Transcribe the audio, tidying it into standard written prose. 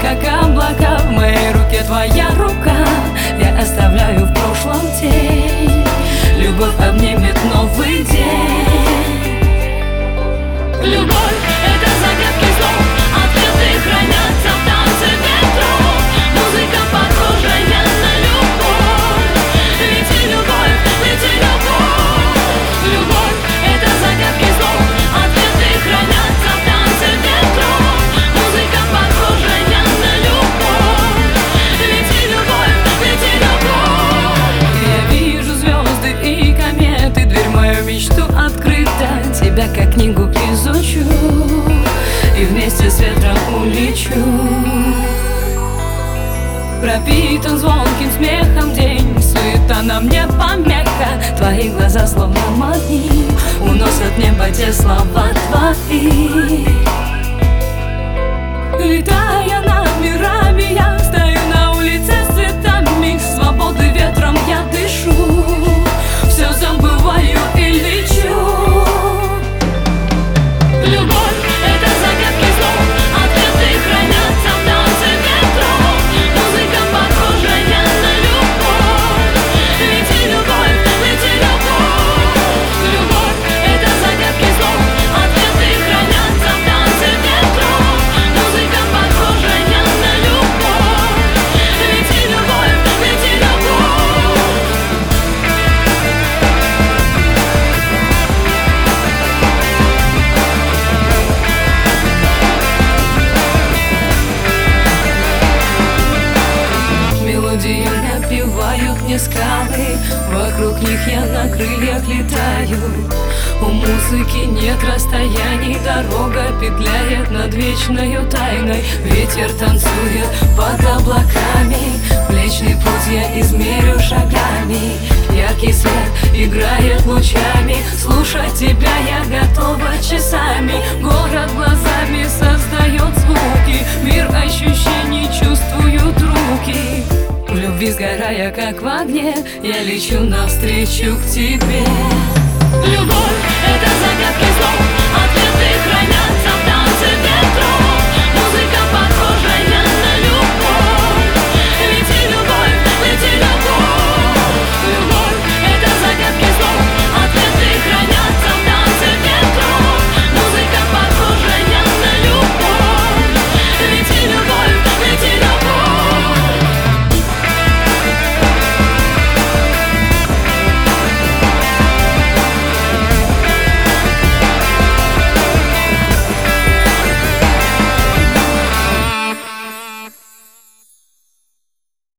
как облака. В моей руке твоя рука, я оставляю в прошлом тень. Любовь обнимет новый день. Любовь — это загадки слов, ответы хранятся в танце ветров. Музыка, похожая на любовь. Лети, любовь, лети, любовь. Любовь — это загадки слов, ответы хранятся в танце ветров. Музыка, похожая на любовь. Лети, любовь, лети, любовь. Я вижу звезды и кометы, дверь в мою мечту открыта. Тебя как книгу изучу и вместе с ветром улечу. Пропитан звонким смехом день, суета на мне помеха. Твои глаза словно магнит уносят в небо те слова твои. Летая над мирами, я стою на улице с цветами. Свободы ветром я дышу, все забываю и лечу. Любовь — это загадки слов, ответы хранятся в танце ветров. Музыка, похожая на любовь. Лети, любовь, лети, любовь. Любовь — это загадки слов, ответы хранятся в танце ветров. Музыка, похожая на любовь. Лети, любовь, лети, любовь. Мелодию напевают мне скалы, вокруг них я на крыльях летаю. У музыки нет расстояний, дорога петляет над вечною тайной. Ветер танцует под облаками, Млечный путь я измерю шагами. Яркий свет играет лучами, слушать тебя я готова часами. Город глазами создает звуки, мир ощущений чувствуют руки. В любви сгорая, как в огне, я лечу навстречу к тебе. Любовь